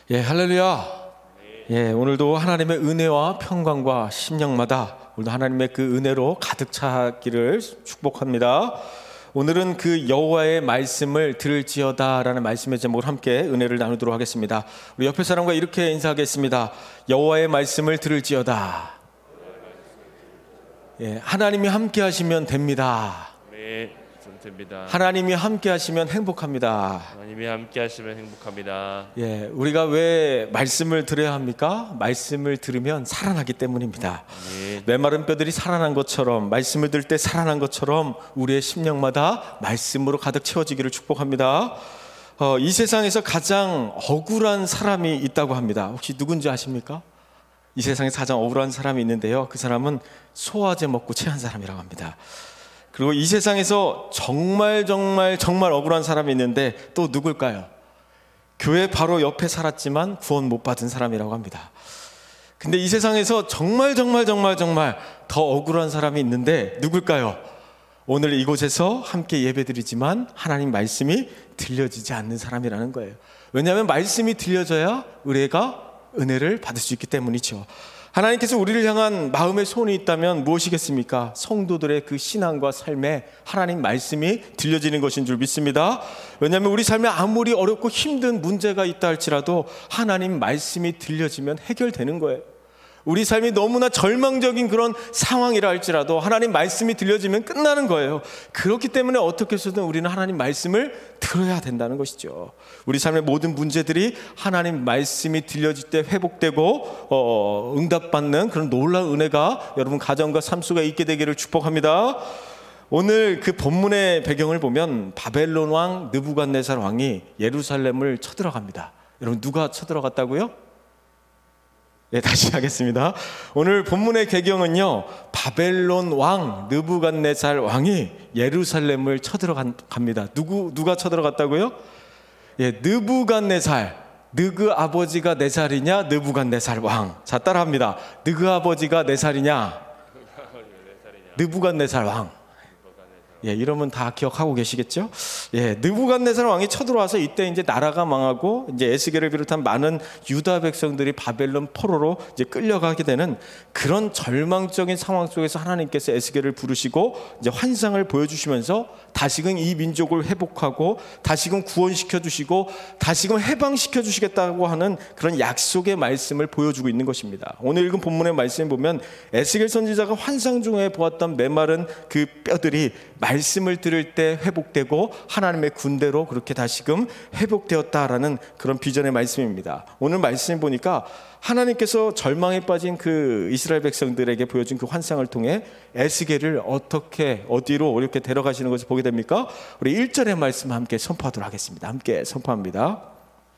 예, 할렐루야. 예, 오늘도 하나님의 은혜와 평강과 심령마다 오늘도 하나님의 그 은혜로 가득 차기를 축복합니다. 오늘은 그 여호와의 말씀을 들을지어다라는 말씀의 제목을 함께 은혜를 나누도록 하겠습니다. 우리 옆에 사람과 이렇게 인사하겠습니다. 여호와의 말씀을 들을지어다. 예, 하나님이 함께 하시면 됩니다. 네, 됩니다. 하나님이 함께 하시면 행복합니다. 하나님이 함께 하시면 행복합니다. 예, 우리가 왜 말씀을 들어야 합니까? 말씀을 들으면 살아나기 때문입니다. 네. 메마른 뼈들이 살아난 것처럼, 말씀을 들을 때 살아난 것처럼 우리의 심령마다 말씀으로 가득 채워지기를 축복합니다. 이 세상에서 가장 억울한 사람이 있다고 합니다. 혹시 누군지 아십니까? 이 세상에서 가장 억울한 사람이 있는데요, 그 사람은 소화제 먹고 체한 사람이라고 합니다. 그리고 이 세상에서 정말 억울한 사람이 있는데 또 누굴까요? 교회 바로 옆에 살았지만 구원 못 받은 사람이라고 합니다. 근데 이 세상에서 정말 더 억울한 사람이 있는데 누굴까요? 오늘 이곳에서 함께 예배드리지만 하나님 말씀이 들려지지 않는 사람이라는 거예요. 왜냐하면 말씀이 들려져야 은혜를 받을 수 있기 때문이죠. 하나님께서 우리를 향한 마음의 소원이 있다면 무엇이겠습니까? 성도들의 그 신앙과 삶에 하나님 말씀이 들려지는 것인 줄 믿습니다. 왜냐하면 우리 삶에 아무리 어렵고 힘든 문제가 있다 할지라도 하나님 말씀이 들려지면 해결되는 거예요. 우리 삶이 너무나 절망적인 그런 상황이라 할지라도 하나님 말씀이 들려지면 끝나는 거예요. 그렇기 때문에 어떻게 해서든 우리는 하나님 말씀을 들어야 된다는 것이죠. 우리 삶의 모든 문제들이 하나님 말씀이 들려질 때 회복되고 응답받는 그런 놀라운 은혜가 여러분 가정과 삶 속에 있게 되기를 축복합니다. 오늘 그 본문의 배경을 보면 바벨론 왕 느부갓네살 왕이 예루살렘을 쳐들어갑니다. 여러분, 누가 쳐들어갔다고요? 네, 다시 하겠습니다. 오늘 본문의 배경은요, 바벨론 왕 느부갓네살 왕이 예루살렘을 쳐들어갑니다. 누가 쳐들어갔다고요? 예, 느부갓네살. 느그 아버지가 4살이냐, 느부갓네살 왕. 자, 따라합니다. 느그 아버지가 4살이냐, 느부갓네살 왕. 예, 이러면 다 기억하고 계시겠죠? 예, 느부갓네살 왕이 쳐들어와서 이때 이제 나라가 망하고 이제 에스겔을 비롯한 많은 유다 백성들이 바벨론 포로로 이제 끌려가게 되는 그런 절망적인 상황 속에서 하나님께서 에스겔을 부르시고 이제 환상을 보여주시면서 다시금 이 민족을 회복하고 다시금 구원시켜 주시고 다시금 해방시켜 주시겠다고 하는 그런 약속의 말씀을 보여주고 있는 것입니다. 오늘 읽은 본문의 말씀을 보면 에스겔 선지자가 환상 중에 보았던 메마른 그 뼈들이 말씀을 들을 때 회복되고 하나님의 군대로 그렇게 다시금 회복되었다라는 그런 비전의 말씀입니다. 오늘 말씀을 보니까 하나님께서 절망에 빠진 그 이스라엘 백성들에게 보여준 그 환상을 통해 에스겔을 어디로 이렇게 데려가시는 것을 보게 됩니까? 우리 1절의 말씀 함께 선포하도록 하겠습니다. 함께 선포합니다.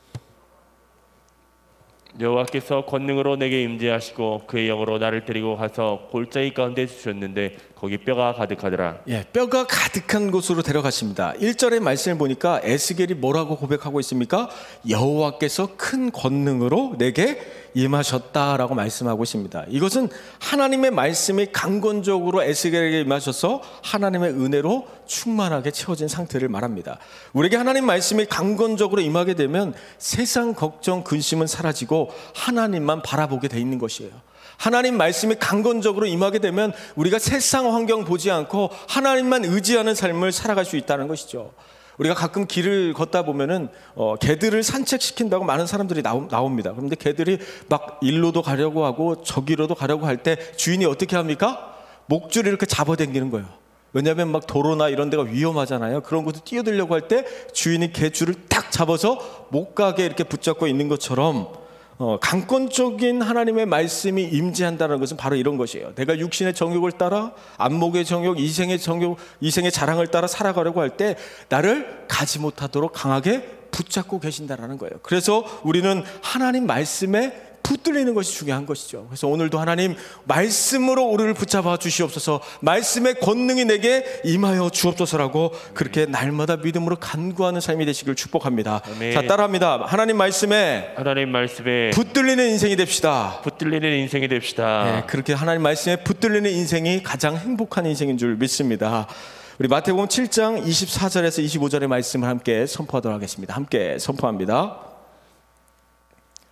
여호와께서 권능으로 내게 임재하시고 그의 영으로 나를 데리고 가서 골짜기 가운데 주셨는데 거기 뼈가 가득하더라. 예, 뼈가 가득한 곳으로 데려가십니다. 1절의 말씀을 보니까 에스겔이 뭐라고 고백하고 있습니까? 여호와께서 큰 권능으로 내게 임하셨다라고 말씀하고 있습니다. 이것은 하나님의 말씀이 강권적으로 에스겔에게 임하셔서 하나님의 은혜로 충만하게 채워진 상태를 말합니다. 우리에게 하나님 말씀이 강권적으로 임하게 되면 세상 걱정, 근심은 사라지고 하나님만 바라보게 돼 있는 것이에요. 하나님 말씀이 강건적으로 임하게 되면 우리가 세상 환경 보지 않고 하나님만 의지하는 삶을 살아갈 수 있다는 것이죠. 우리가 가끔 길을 걷다 보면은 개들을 산책시킨다고 많은 사람들이 나옵니다. 그런데 개들이 막 일로도 가려고 하고 저기로도 가려고 할 때 주인이 어떻게 합니까? 목줄을 이렇게 잡아당기는 거예요. 왜냐하면 막 도로나 이런 데가 위험하잖아요. 그런 곳에 뛰어들려고 할 때 주인이 개 줄을 딱 잡아서 못 가게 이렇게 붙잡고 있는 것처럼 강권적인 하나님의 말씀이 임재한다는 것은 바로 이런 것이에요. 내가 육신의 정욕을 따라 안목의 정욕, 이생의 자랑을 따라 살아가려고 할 때 나를 가지 못하도록 강하게 붙잡고 계신다라는 거예요. 그래서 우리는 하나님 말씀에 붙들리는 것이 중요한 것이죠. 그래서 오늘도 하나님 말씀으로 우리를 붙잡아 주시옵소서, 말씀의 권능이 내게 임하여 주옵소서라고 그렇게 날마다 믿음으로 간구하는 삶이 되시길 축복합니다. 아멘. 자, 따라합니다. 하나님 말씀에 붙들리는 인생이 됩시다. 붙들리는 인생이 됩시다. 네, 그렇게 하나님 말씀에 붙들리는 인생이 가장 행복한 인생인 줄 믿습니다. 우리 마태복음 7장 24절에서 25절의 말씀을 함께 선포하도록 하겠습니다. 함께 선포합니다.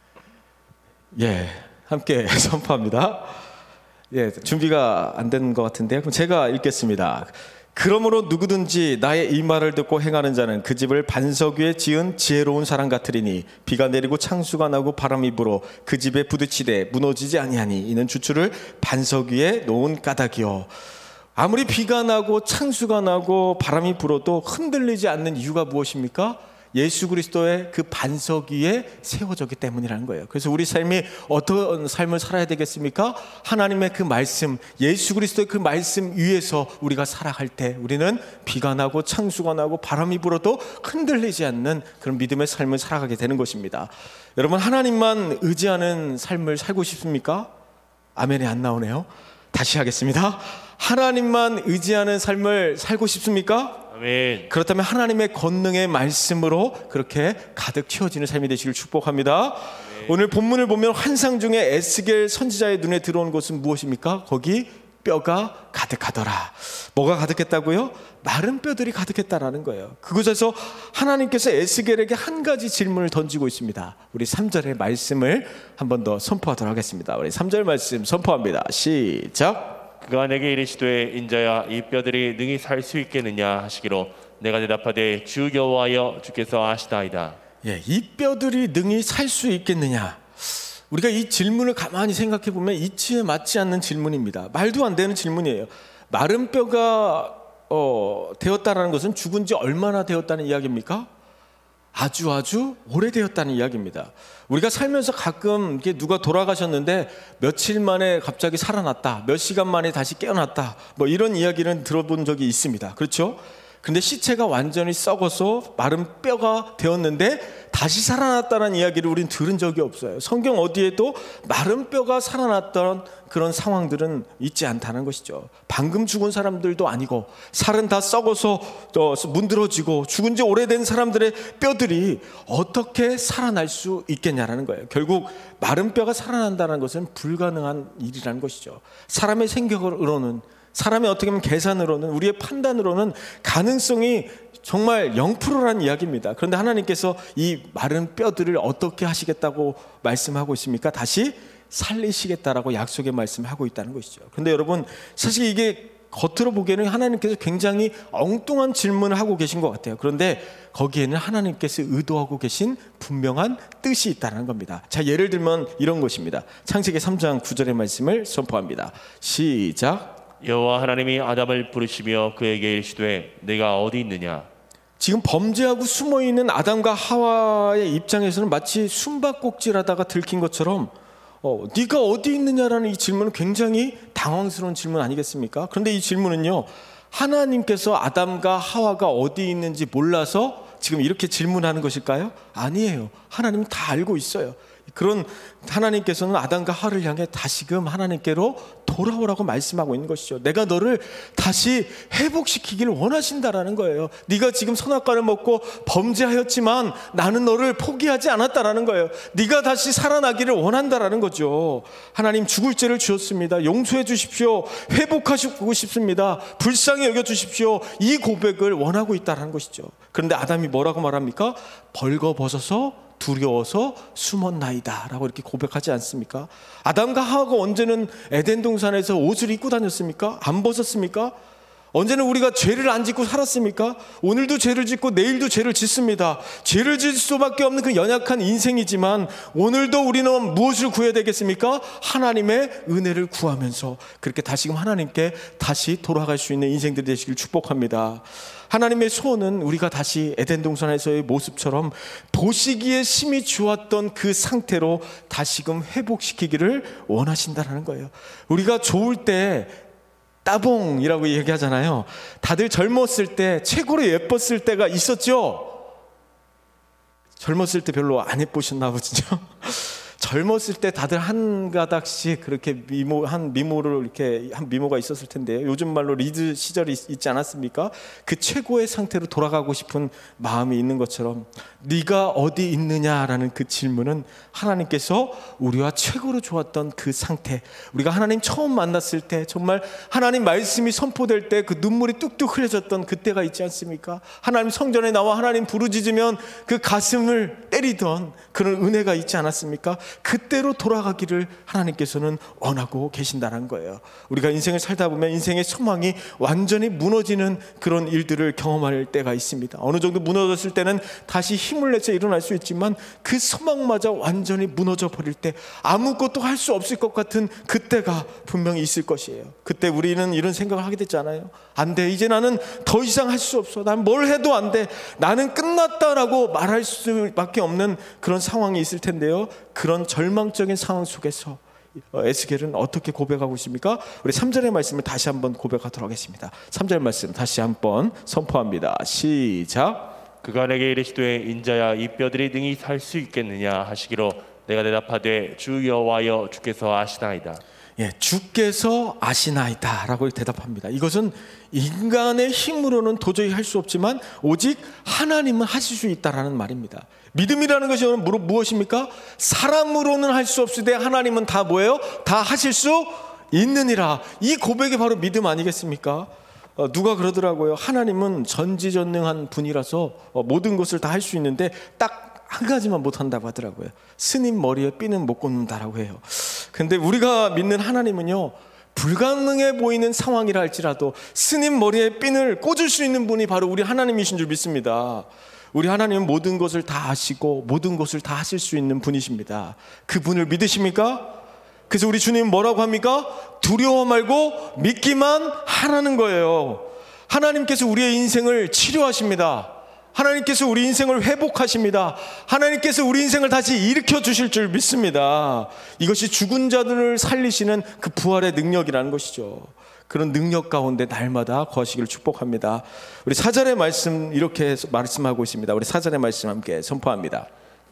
예, 함께 선포합니다. 예, 준비가 안 된 것 같은데요. 그럼 제가 읽겠습니다. 그러므로 누구든지 나의 이 말을 듣고 행하는 자는 그 집을 반석 위에 지은 지혜로운 사람 같으리니 비가 내리고 창수가 나고 바람이 불어 그 집에 부딪히되 무너지지 아니하니 이는 주추를 반석 위에 놓은 까닭이요. 아무리 비가 나고 창수가 나고 바람이 불어도 흔들리지 않는 이유가 무엇입니까? 예수 그리스도의 그 반석 위에 세워졌기 때문이라는 거예요. 그래서 우리 삶이 어떤 삶을 살아야 되겠습니까? 하나님의 그 말씀, 예수 그리스도의 그 말씀 위에서 우리가 살아갈 때 우리는 비가 나고 창수가 나고 바람이 불어도 흔들리지 않는 그런 믿음의 삶을 살아가게 되는 것입니다. 여러분, 하나님만 의지하는 삶을 살고 싶습니까? 아멘이 안 나오네요. 다시 하겠습니다. 하나님만 의지하는 삶을 살고 싶습니까? 아멘. 그렇다면 하나님의 권능의 말씀으로 그렇게 가득 채워지는 삶이 되시길 축복합니다. 오늘 본문을 보면 환상 중에 에스겔 선지자의 눈에 들어온 것은 무엇입니까? 거기 뼈가 가득하더라. 뭐가 가득했다고요? 마른 뼈들이 가득했다라는 거예요. 그곳에서 하나님께서 에스겔에게 한 가지 질문을 던지고 있습니다. 우리 3절의 말씀을 한 번 더 선포하도록 하겠습니다. 우리 3절 말씀 선포합니다. 시작. 그가 내게 이르시되 인자야 이 뼈들이 능히 살 수 있겠느냐 하시기로 내가 대답하되 주 여호와여 주께서 아시나이다. 예, 이 뼈들이 능히 살 수 있겠느냐? 우리가 이 질문을 가만히 생각해 보면 이치에 맞지 않는 질문입니다. 말도 안 되는 질문이에요. 마른 뼈가 되었다라는 것은 죽은 지 얼마나 되었다는 이야기입니까? 아주 오래되었다는 이야기입니다. 우리가 살면서 가끔 누가 돌아가셨는데 며칠 만에 갑자기 살아났다, 몇 시간 만에 다시 깨어났다, 뭐 이런 이야기는 들어본 적이 있습니다. 그렇죠? 근데 시체가 완전히 썩어서 마른 뼈가 되었는데 다시 살아났다는 이야기를 우리는 들은 적이 없어요. 성경 어디에도 마른 뼈가 살아났던 그런 상황들은 있지 않다는 것이죠. 방금 죽은 사람들도 아니고 살은 다 썩어서 문드러지고 죽은 지 오래된 사람들의 뼈들이 어떻게 살아날 수 있겠냐라는 거예요. 결국 마른 뼈가 살아난다는 것은 불가능한 일이라는 것이죠. 사람의 생각으로는, 사람의 어떻게 보면 계산으로는, 우리의 판단으로는 가능성이 정말 0%라는 이야기입니다. 그런데 하나님께서 이 마른 뼈들을 어떻게 하시겠다고 말씀하고 있습니까? 다시 살리시겠다라고 약속의 말씀을 하고 있다는 것이죠. 그런데 여러분, 사실 이게 겉으로 보기에는 하나님께서 굉장히 엉뚱한 질문을 하고 계신 것 같아요. 그런데 거기에는 하나님께서 의도하고 계신 분명한 뜻이 있다는 겁니다. 자, 예를 들면 이런 것입니다. 창세기 3장 9절의 말씀을 선포합니다. 시작. 여호와 하나님이 아담을 부르시며 그에게 이르시되 내가 어디 있느냐. 지금 범죄하고 숨어있는 아담과 하와의 입장에서는 마치 숨바꼭질하다가 들킨 것처럼 네가 어디 있느냐라는 이 질문은 굉장히 당황스러운 질문 아니겠습니까? 그런데 이 질문은요, 하나님께서 아담과 하와가 어디 있는지 몰라서 지금 이렇게 질문하는 것일까요? 아니에요. 하나님은 다 알고 있어요. 그런 하나님께서는 아담과 하와를 향해 다시금 하나님께로 돌아오라고 말씀하고 있는 것이죠. 내가 너를 다시 회복시키기를 원하신다라는 거예요. 네가 지금 선악과를 먹고 범죄하였지만 나는 너를 포기하지 않았다라는 거예요. 네가 다시 살아나기를 원한다라는 거죠. 하나님, 죽을 죄를 주셨습니다. 용서해 주십시오. 회복하시고 싶습니다. 불쌍히 여겨 주십시오. 이 고백을 원하고 있다라는 것이죠. 그런데 아담이 뭐라고 말합니까? 벌거벗어서 두려워서 숨었나이다 라고 이렇게 고백하지 않습니까? 아담과 하와가 언제는 에덴 동산에서 옷을 입고 다녔습니까? 안 벗었습니까? 언제는 우리가 죄를 안 짓고 살았습니까? 오늘도 죄를 짓고 내일도 죄를 짓습니다. 죄를 짓을 수밖에 없는 그 연약한 인생이지만 오늘도 우리는 무엇을 구해야 되겠습니까? 하나님의 은혜를 구하면서 그렇게 다시금 하나님께 다시 돌아갈 수 있는 인생들이 되시길 축복합니다. 하나님의 소원은 우리가 다시 에덴 동산에서의 모습처럼 보시기에 심히 좋았던 그 상태로 다시금 회복시키기를 원하신다는 거예요. 우리가 좋을 때 따봉이라고 얘기하잖아요. 다들 젊었을 때 최고로 예뻤을 때가 있었죠. 젊었을 때 별로 안 예쁘셨나 보죠. 젊었을 때 다들 한 가닥씩 그렇게 미모를 이렇게 한 미모가 있었을 텐데요. 요즘 말로 리즈 시절이 있지 않았습니까? 그 최고의 상태로 돌아가고 싶은 마음이 있는 것처럼 네가 어디 있느냐라는 그 질문은 하나님께서 우리와 최고로 좋았던 그 상태, 우리가 하나님 처음 만났을 때 정말 하나님 말씀이 선포될 때 그 눈물이 뚝뚝 흘려졌던 그때가 있지 않습니까? 하나님 성전에 나와 하나님 부르짖으면 그 가슴을 때리던 그런 은혜가 있지 않았습니까? 그때로 돌아가기를 하나님께서는 원하고 계신다는 거예요. 우리가 인생을 살다 보면 인생의 소망이 완전히 무너지는 그런 일들을 경험할 때가 있습니다. 어느 정도 무너졌을 때는 다시 힘을 내서 일어날 수 있지만 그 소망마저 완전히 무너져 버릴 때 아무것도 할 수 없을 것 같은 그때가 분명히 있을 것이에요. 그때 우리는 이런 생각을 하게 됐잖아요. 안 돼, 이제 나는 더 이상 할 수 없어, 난 뭘 해도 안 돼, 나는 끝났다라고 말할 수밖에 없는 그런 상황이 있을 텐데요. 그런 절망적인 상황 속에서 에스겔은 어떻게 고백하고 있습니까? 우리 3절의 말씀을 다시 한번 고백하도록 하겠습니다. 3절 말씀 다시 한번 선포합니다. 시작. 그가 내게 이르시되 인자야 이 뼈들이 능히 살 수 있겠느냐 하시기로 내가 대답하되 주 여호와여 주께서 아시나이다. 예, 주께서 아시나이다 라고 대답합니다. 이것은 인간의 힘으로는 도저히 할 수 없지만 오직 하나님은 하실 수 있다라는 말입니다. 믿음이라는 것이 무엇입니까? 사람으로는 할 수 없으되 하나님은 다 뭐예요? 다 하실 수 있느니라. 이 고백이 바로 믿음 아니겠습니까? 누가 그러더라고요. 하나님은 전지전능한 분이라서 모든 것을 다 할 수 있는데 딱 한 가지만 못한다고 하더라고요. 스님 머리에 핀은 못 꽂는다라고 해요. 근데 우리가 믿는 하나님은요, 불가능해 보이는 상황이라 할지라도 스님 머리에 핀을 꽂을 수 있는 분이 바로 우리 하나님이신 줄 믿습니다. 우리 하나님은 모든 것을 다 아시고 모든 것을 다 하실 수 있는 분이십니다. 그 분을 믿으십니까? 그래서 우리 주님 뭐라고 합니까? 두려워 말고 믿기만 하라는 거예요. 하나님께서 우리의 인생을 치료하십니다. 하나님께서 우리 인생을 회복하십니다. 하나님께서 우리 인생을 다시 일으켜 주실 줄 믿습니다. 이것이 죽은 자들을 살리시는 그 부활의 능력이라는 것이죠. 그런 능력 가운데 날마다 거하시기를 축복합니다. 우리 4절의 말씀 이렇게 말씀하고 있습니다. 우리 4절의 말씀 함께 선포합니다.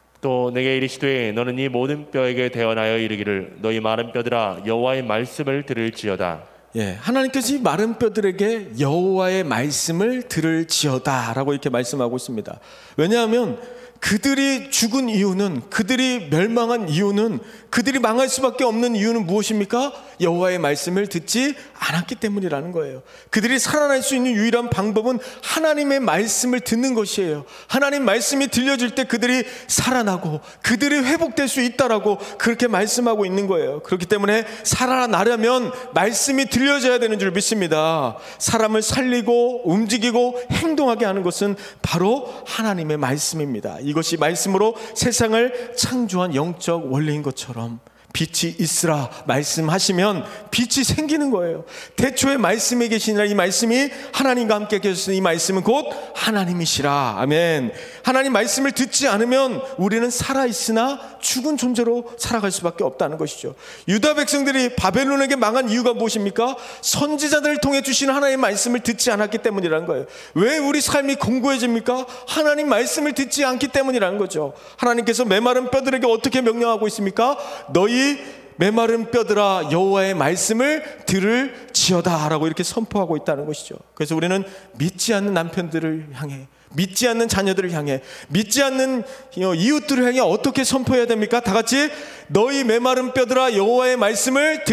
또 내게 이르시되 너는 이 모든 뼈에게 대언하여 이르기를 너희 마른 뼈들아 여호와의 말씀을 들을지어다. 예, 하나님께서 이 마른 뼈들에게 여호와의 말씀을 들을지어다라고 이렇게 말씀하고 있습니다. 왜냐하면 그들이 죽은 이유는, 그들이 멸망한 이유는, 그들이 망할 수밖에 없는 이유는 무엇입니까? 여호와의 말씀을 듣지 않았기 때문이라는 거예요. 그들이 살아날 수 있는 유일한 방법은 하나님의 말씀을 듣는 것이에요. 하나님 말씀이 들려질 때 그들이 살아나고 그들이 회복될 수 있다라고 그렇게 말씀하고 있는 거예요. 그렇기 때문에 살아나려면 말씀이 들려져야 되는 줄 믿습니다. 사람을 살리고 움직이고 행동하게 하는 것은 바로 하나님의 말씀입니다. 이것이 말씀으로 세상을 창조한 영적 원리인 것처럼 빛이 있으라 말씀하시면 빛이 생기는 거예요. 태초에 말씀에 계시니라. 이 말씀이 하나님과 함께 계셨으니 이 말씀은 곧 하나님이시라. 아멘. 하나님 말씀을 듣지 않으면 우리는 살아있으나 죽은 존재로 살아갈 수밖에 없다는 것이죠. 유다 백성들이 바벨론에게 망한 이유가 무엇입니까? 선지자들을 통해 주시는 하나님의 말씀을 듣지 않았기 때문이라는 거예요. 왜 우리 삶이 공고해집니까? 하나님 말씀을 듣지 않기 때문이라는 거죠. 하나님께서 메마른 뼈들에게 어떻게 명령하고 있습니까? 너희 메마른 뼈들아 여호와의 말씀을 들을지어다 라고 이렇게 선포하고 있다는 것이죠. 그래서 우리는 믿지 않는 남편들을 향해, 믿지 않는 자녀들을 향해, 믿지 않는 이웃들을 향해 어떻게 선포해야 됩니까? 다 같이 너희 메마른 뼈들아 여호와의 말씀을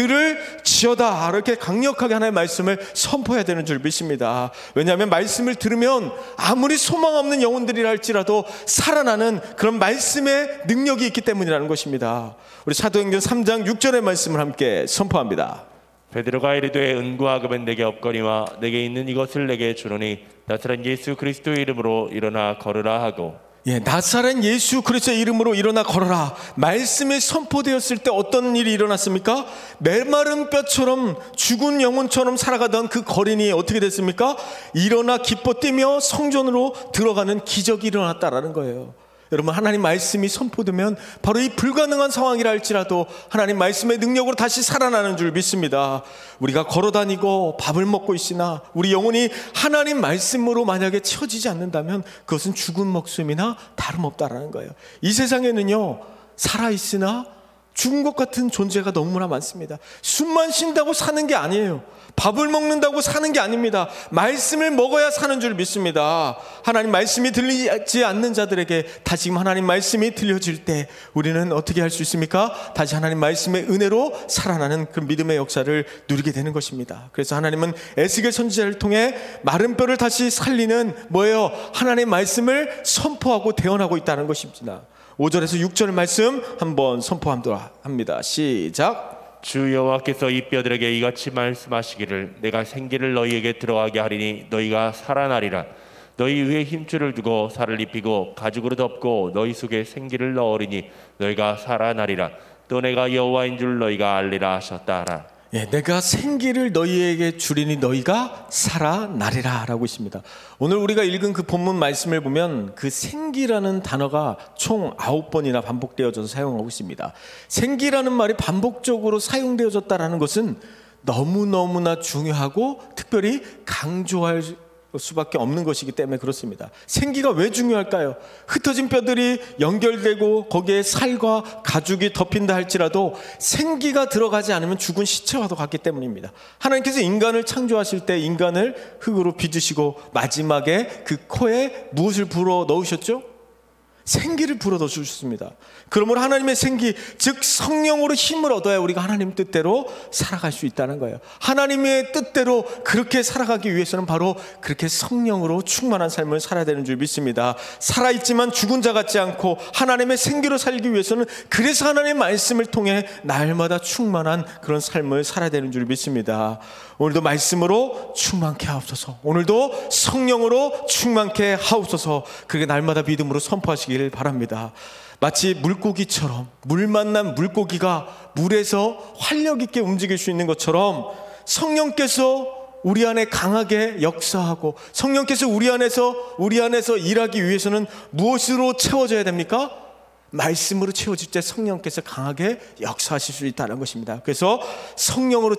들을지어다 이렇게 강력하게 하나님의 말씀을 선포해야 되는 줄 믿습니다. 왜냐하면 말씀을 들으면 아무리 소망 없는 영혼들이라 할지라도 살아나는 그런 말씀의 능력이 있기 때문이라는 것입니다. 우리 사도행전 3장 6절의 말씀을 함께 선포합니다. 베드로가 이르되 은과 금은 내게 없거니와 내게 있는 이것을 내게 주노니 나사렛 예수 그리스도의 이름으로 일어나 걸으라 하고. 예, 나사렛 예수 그리스도의 이름으로 일어나 걸어라. 말씀이 선포되었을 때 어떤 일이 일어났습니까? 메마른 뼈처럼 죽은 영혼처럼 살아가던 그 거린이 어떻게 됐습니까? 일어나 기뻐 뛰며 성전으로 들어가는 기적이 일어났다라는 거예요. 여러분, 하나님 말씀이 선포되면 바로 이 불가능한 상황이라 할지라도 하나님 말씀의 능력으로 다시 살아나는 줄 믿습니다. 우리가 걸어다니고 밥을 먹고 있으나 우리 영혼이 하나님 말씀으로 만약에 채워지지 않는다면 그것은 죽은 목숨이나 다름없다라는 거예요. 이 세상에는요, 살아있으나 죽은 것 같은 존재가 너무나 많습니다. 숨만 쉰다고 사는 게 아니에요. 밥을 먹는다고 사는 게 아닙니다. 말씀을 먹어야 사는 줄 믿습니다. 하나님 말씀이 들리지 않는 자들에게 다시금 하나님 말씀이 들려질 때 우리는 어떻게 할 수 있습니까? 다시 하나님 말씀의 은혜로 살아나는 그 믿음의 역사를 누리게 되는 것입니다. 그래서 하나님은 에스겔 선지자를 통해 마른 뼈를 다시 살리는 뭐예요? 하나님의 말씀을 선포하고 대언하고 있다는 것입니다. 5절에서 6절 말씀 한번 선포하도록 합니다. 시작. 주 여호와께서 이 뼈들에게 이같이 말씀하시기를 내가 생기를 너희에게 들어가게 하리니 너희가 살아나리라. 너희 위에 힘줄을 두고 살을 입히고 가죽으로 덮고 너희 속에 생기를 넣으리니 너희가 살아나리라. 또 내가 여호와인 줄 너희가 알리라 하셨다. 예, 내가 생기를 너희에게 주리니 너희가 살아나리라 라고 있습니다. 오늘 우리가 읽은 그 본문 말씀을 보면 그 생기라는 단어가 총 9번이나 반복되어져서 사용하고 있습니다. 생기라는 말이 반복적으로 사용되어졌다는 것은 너무너무나 중요하고 특별히 강조할 수밖에 없는 것이기 때문에 그렇습니다. 생기가 왜 중요할까요? 흩어진 뼈들이 연결되고 거기에 살과 가죽이 덮인다 할지라도 생기가 들어가지 않으면 죽은 시체와도 같기 때문입니다. 하나님께서 인간을 창조하실 때 인간을 흙으로 빚으시고 마지막에 그 코에 무엇을 불어 넣으셨죠? 생기를 불어 넣으셨습니다. 그러므로 하나님의 생기, 즉 성령으로 힘을 얻어야 우리가 하나님 뜻대로 살아갈 수 있다는 거예요. 하나님의 뜻대로 그렇게 살아가기 위해서는 바로 그렇게 성령으로 충만한 삶을 살아야 되는 줄 믿습니다. 살아있지만 죽은 자 같지 않고 하나님의 생기로 살기 위해서는 그래서 하나님의 말씀을 통해 날마다 충만한 그런 삶을 살아야 되는 줄 믿습니다. 오늘도 말씀으로 충만케 하옵소서. 오늘도 성령으로 충만케 하옵소서. 그렇게 날마다 믿음으로 선포하시길 바랍니다. 마치 물고기처럼 물 만난 물고기가 물에서 활력 있게 움직일 수 있는 것처럼 성령께서 우리 안에 강하게 역사하고 성령께서 우리 안에서 일하기 위해서는 무엇으로 채워져야 됩니까? 말씀으로 채워질 때 성령께서 강하게 역사하실 수 있다는 것입니다. 그래서 성령으로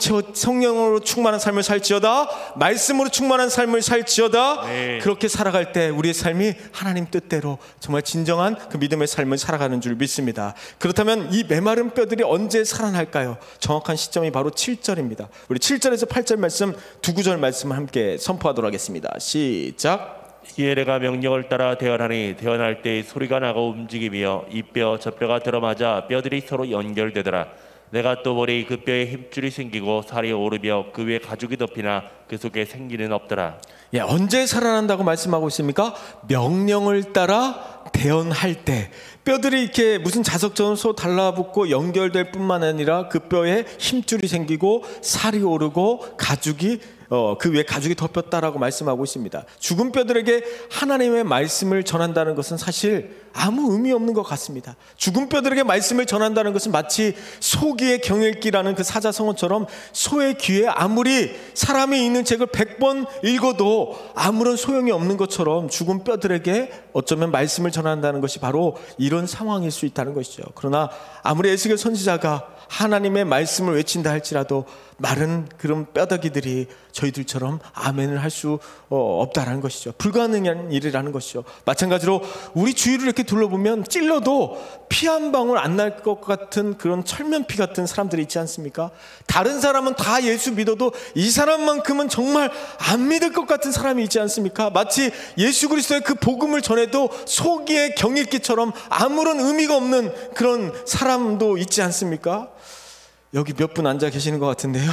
충만한 삶을 살지어다, 말씀으로 충만한 삶을 살지어다. 네. 그렇게 살아갈 때 우리의 삶이 하나님 뜻대로 정말 진정한 그 믿음의 삶을 살아가는 줄 믿습니다. 그렇다면 이 메마른 뼈들이 언제 살아날까요? 정확한 시점이 바로 7절입니다. 우리 7절에서 8절 말씀, 두 구절 말씀을 함께 선포하도록 하겠습니다. 시작. 이에 내가 명령을 따라 대언하니 대언할 때 소리가 나고 움직이며 이 뼈 저 뼈가 들어맞아 뼈들이 서로 연결되더라. 내가 또 보니 그 뼈에 힘줄이 생기고 살이 오르며 그 위에 가죽이 덮이나 그 속에 생기는 없더라. 예, 언제 살아난다고 말씀하고 있습니까? 명령을 따라 대언할 때 뼈들이 이렇게 무슨 자석처럼 소 달라붙고 연결될 뿐만 아니라 그 뼈에 힘줄이 생기고 살이 오르고 가죽이 그 위에 가죽이 덮였다라고 말씀하고 있습니다. 죽은 뼈들에게 하나님의 말씀을 전한다는 것은 사실 아무 의미 없는 것 같습니다. 죽은 뼈들에게 말씀을 전한다는 것은 마치 소귀의 경읽기라는 그 사자성어처럼 소의 귀에 아무리 사람이 읽는 책을 100번 읽어도 아무런 소용이 없는 것처럼 죽은 뼈들에게 어쩌면 말씀을 전한다는 것이 바로 이런 상황일 수 있다는 것이죠. 그러나 아무리 에스겔 선지자가 하나님의 말씀을 외친다 할지라도 마른 그런 뼈다귀들이 저희들처럼 아멘을 할 수 없다라는 것이죠. 불가능한 일이라는 것이죠. 마찬가지로 우리 주위를 이렇게 둘러보면 찔러도 피 한 방울 안 날 것 같은 그런 철면피 같은 사람들이 있지 않습니까? 다른 사람은 다 예수 믿어도 이 사람만큼은 정말 안 믿을 것 같은 사람이 있지 않습니까? 마치 예수 그리스도의 그 복음을 전해도 소기의 경읽기처럼 아무런 의미가 없는 그런 사람도 있지 않습니까? 여기 몇 분 앉아 계시는 것 같은데요.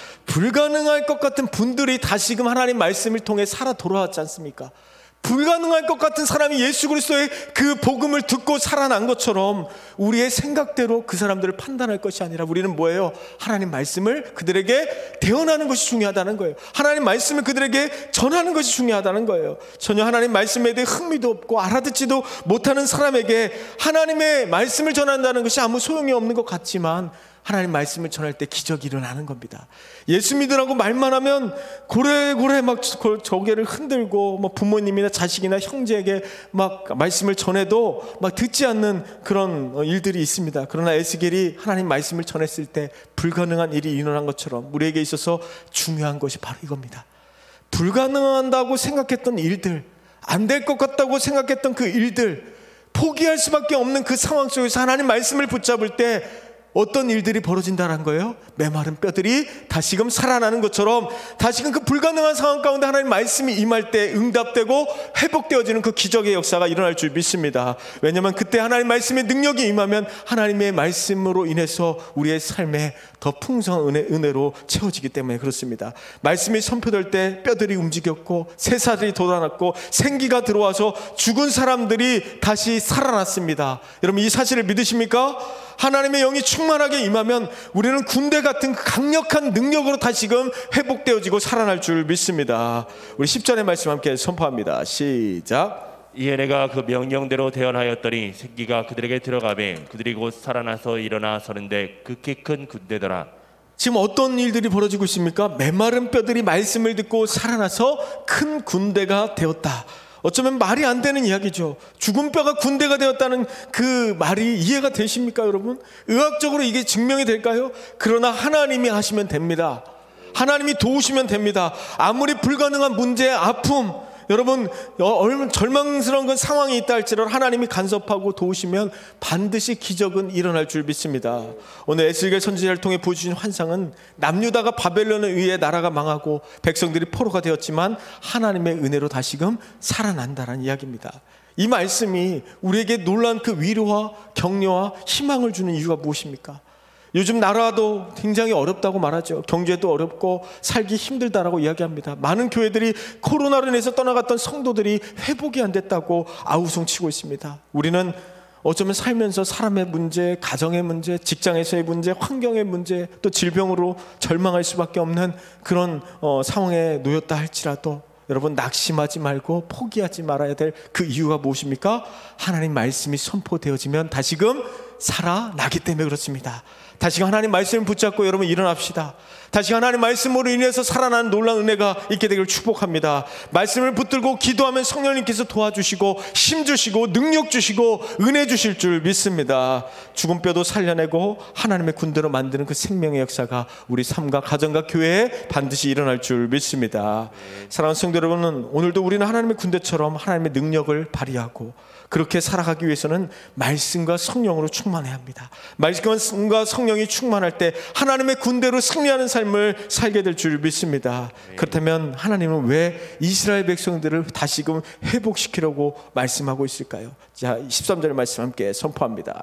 불가능할 것 같은 분들이 다시금 하나님 말씀을 통해 살아 돌아왔지 않습니까? 불가능할 것 같은 사람이 예수 그리스도의 그 복음을 듣고 살아난 것처럼 우리의 생각대로 그 사람들을 판단할 것이 아니라 우리는 뭐예요? 하나님 말씀을 그들에게 대언하는 것이 중요하다는 거예요. 하나님 말씀을 그들에게 전하는 것이 중요하다는 거예요. 전혀 하나님 말씀에 대해 흥미도 없고 알아듣지도 못하는 사람에게 하나님의 말씀을 전한다는 것이 아무 소용이 없는 것 같지만 하나님 말씀을 전할 때 기적이 일어나는 겁니다. 예수 믿으라고 말만 하면 고래고래 막 고개를 흔들고 뭐 부모님이나 자식이나 형제에게 막 말씀을 전해도 막 듣지 않는 그런 일들이 있습니다. 그러나 에스겔이 하나님 말씀을 전했을 때 불가능한 일이 일어난 것처럼 우리에게 있어서 중요한 것이 바로 이겁니다. 불가능하다고 생각했던 일들, 안 될 것 같다고 생각했던 그 일들, 포기할 수밖에 없는 그 상황 속에서 하나님 말씀을 붙잡을 때 어떤 일들이 벌어진다는 거예요? 메마른 뼈들이 다시금 살아나는 것처럼 다시금 그 불가능한 상황 가운데 하나님 말씀이 임할 때 응답되고 회복되어지는 그 기적의 역사가 일어날 줄 믿습니다. 왜냐하면 그때 하나님 말씀의 능력이 임하면 하나님의 말씀으로 인해서 우리의 삶에 더 풍성한 은혜로 채워지기 때문에 그렇습니다. 말씀이 선포될 때 뼈들이 움직였고 새살이 돋아났고 생기가 들어와서 죽은 사람들이 다시 살아났습니다. 여러분 이 사실을 믿으십니까? 하나님의 영이 충만하게 임하면 우리는 군대 같은 강력한 능력으로 다시금 회복되어지고 살아날 줄 믿습니다. 우리 10절의 말씀 함께 선포합니다. 시작. 이에 내가 그 명령대로 대언하였더니 생기가 그들에게 들어가매 그들이 곧 살아나서 일어나 서는데 극히 큰 군대더라. 지금 어떤 일들이 벌어지고 있습니까? 메마른 뼈들이 말씀을 듣고 살아나서 큰 군대가 되었다. 어쩌면 말이 안 되는 이야기죠. 죽은 뼈가 군대가 되었다는 그 말이 이해가 되십니까, 여러분? 의학적으로 이게 증명이 될까요? 그러나 하나님이 하시면 됩니다. 하나님이 도우시면 됩니다. 아무리 불가능한 문제, 아픔, 여러분 얼마나 절망스러운 건 상황이 있다 할지라도 하나님이 간섭하고 도우시면 반드시 기적은 일어날 줄 믿습니다. 오늘 에스겔 선지자를 통해 보여주신 환상은 남유다가 바벨론에 의해 나라가 망하고 백성들이 포로가 되었지만 하나님의 은혜로 다시금 살아난다는 이야기입니다. 이 말씀이 우리에게 놀라운 그 위로와 격려와 희망을 주는 이유가 무엇입니까? 요즘 나라도 굉장히 어렵다고 말하죠. 경제도 어렵고 살기 힘들다라고 이야기합니다. 많은 교회들이 코로나로 인해서 떠나갔던 성도들이 회복이 안 됐다고 아우성치고 있습니다. 우리는 어쩌면 살면서 사람의 문제, 가정의 문제, 직장에서의 문제, 환경의 문제, 또 질병으로 절망할 수밖에 없는 그런 상황에 놓였다 할지라도 여러분 낙심하지 말고 포기하지 말아야 될 그 이유가 무엇입니까? 하나님 말씀이 선포되어지면 다시금 살아나기 때문에 그렇습니다. 다시 하나님 말씀을 붙잡고 여러분 일어납시다. 다시 하나님 말씀으로 인해서 살아나는 놀라운 은혜가 있게 되기를 축복합니다. 말씀을 붙들고 기도하면 성령님께서 도와주시고 힘주시고 능력 주시고 은혜 주실 줄 믿습니다. 죽은 뼈도 살려내고 하나님의 군대로 만드는 그 생명의 역사가 우리 삶과 가정과 교회에 반드시 일어날 줄 믿습니다. 사랑하는 성도 여러분은 오늘도 우리는 하나님의 군대처럼 하나님의 능력을 발휘하고 그렇게 살아가기 위해서는 말씀과 성령으로 충만해야 합니다. 말씀과 성령이 충만할 때 하나님의 군대로 승리하는 삶을 살게 될 줄 믿습니다. 그렇다면 하나님은 왜 이스라엘 백성들을 다시금 회복시키려고 말씀하고 있을까요? 자, 13절 말씀 함께 선포합니다.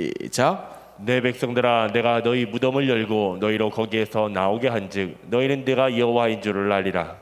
시작. 내 백성들아 내가 너희 무덤을 열고 너희로 거기에서 나오게 한즉 너희는 내가 여호와인 줄을 알리라.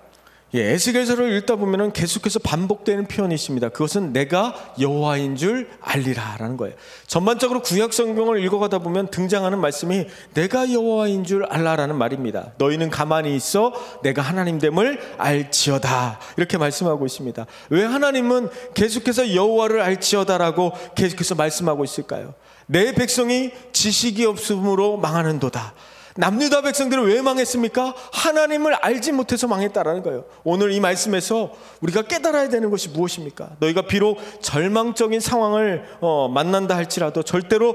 에스겔서를 읽다 보면은 계속해서 반복되는 표현이 있습니다. 그것은 내가 여호와인 줄 알리라라는 거예요. 전반적으로 구약 성경을 읽어가다 보면 등장하는 말씀이 내가 여호와인 줄 알라라는 말입니다. 너희는 가만히 있어 내가 하나님됨을 알지어다 이렇게 말씀하고 있습니다. 왜 하나님은 계속해서 여호와를 알지어다라고 계속해서 말씀하고 있을까요? 내 백성이 지식이 없음으로 망하는도다. 남유다 백성들은 왜 망했습니까? 하나님을 알지 못해서 망했다라는 거예요. 오늘 이 말씀에서 우리가 깨달아야 되는 것이 무엇입니까? 너희가 비록 절망적인 상황을 만난다 할지라도 절대로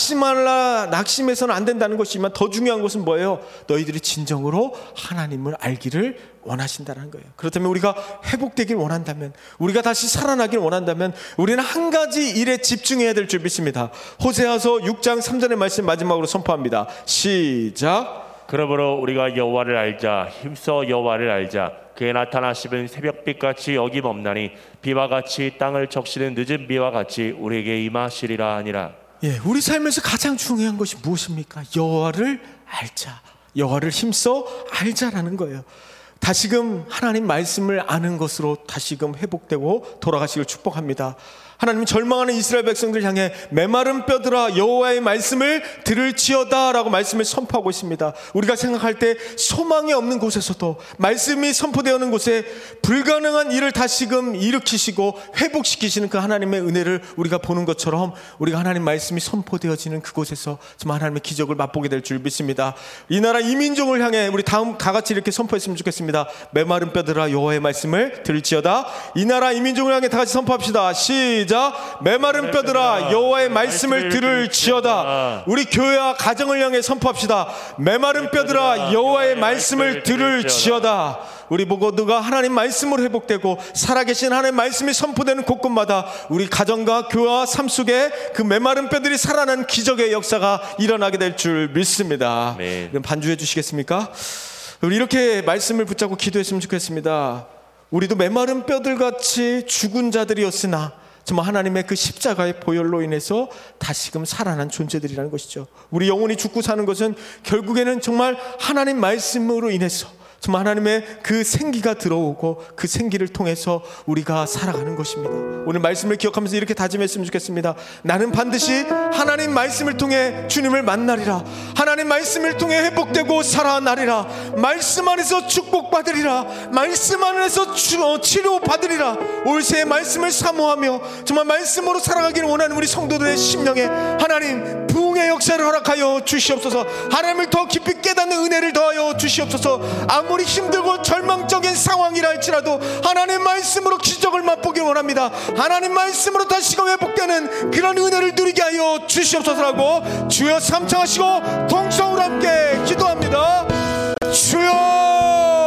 낙심해서는 안 된다는 것이지만 더 중요한 것은 뭐예요? 너희들이 진정으로 하나님을 알기를 원하신다는 거예요. 그렇다면 우리가 회복되길 원한다면, 우리가 다시 살아나길 원한다면 우리는 한 가지 일에 집중해야 될 줄 믿습니다. 호세아서 6장 3절의 말씀 마지막으로 선포합니다. 시작. 그러므로 우리가 여호와를 알자 힘써 여호와를 알자 그의 나타나심은 새벽빛같이 어김없나니 비와 같이 땅을 적시는 늦은 비와 같이 우리에게 임하시리라 하니라. 우리 삶에서 가장 중요한 것이 무엇입니까? 여호와를 알자, 여호와를 힘써 알자라는 거예요. 다시금 하나님 말씀을 아는 것으로 다시금 회복되고 돌아가시길 축복합니다. 하나님 절망하는 이스라엘 백성들 향해 메마른 뼈들아 여호와의 말씀을 들을지어다 라고 말씀을 선포하고 있습니다. 우리가 생각할 때 소망이 없는 곳에서도 말씀이 선포되는 곳에 불가능한 일을 다시금 일으키시고 회복시키시는 그 하나님의 은혜를 우리가 보는 것처럼 우리가 하나님 말씀이 선포되어지는 그곳에서 정말 하나님의 기적을 맛보게 될 줄 믿습니다. 이 나라 이민족을 향해 우리 다음 다 같이 이렇게 선포했으면 좋겠습니다. 메마른 뼈들아 여호와의 말씀을 들을지어다. 이 나라 이민족을 향해 다 같이 선포합시다. 시작. 시작. 메마른 뼈들아 여호와의 말씀을 들을지어다. 우리 교회와 가정을 향해 선포합시다. 메마른 뼈들아 여호와의 말씀을 들을지어다. 우리 모두가 하나님 말씀으로 회복되고 살아계신 하나님 말씀이 선포되는 곳곳마다 우리 가정과 교회와 삶 속에 그 메마른 뼈들이 살아난 기적의 역사가 일어나게 될 줄 믿습니다. 그럼 반주해 주시겠습니까? 우리 이렇게 말씀을 붙잡고 기도했으면 좋겠습니다. 우리도 메마른 뼈들같이 죽은 자들이었으나 정말 하나님의 그 십자가의 보혈로 인해서 다시금 살아난 존재들이라는 것이죠. 우리 영혼이 죽고 사는 것은 결국에는 정말 하나님 말씀으로 인해서 정말 하나님의 그 생기가 들어오고 그 생기를 통해서 우리가 살아가는 것입니다. 오늘 말씀을 기억하면서 이렇게 다짐했으면 좋겠습니다. 나는 반드시 하나님 말씀을 통해 주님을 만나리라. 하나님 말씀을 통해 회복되고 살아나리라. 말씀 안에서 축복받으리라. 말씀 안에서 치료받으리라. 올 새해 말씀을 사모하며 정말 말씀으로 살아가기를 원하는 우리 성도들의 심령에 하나님 부흥의 역사를 허락하여 주시옵소서. 하나님을 더 깊이 깨닫는 은혜를 더하여 주시옵소서. 아무리 힘들고 절망적인 상황이라 할지라도 하나님 말씀으로 기적을 맛보길 원합니다. 하나님 말씀으로 다시금 회복되는 그런 은혜를 누리게 하여 주시옵소서라고 주여 삼창하시고 동성으로 함께 기도합니다. 주여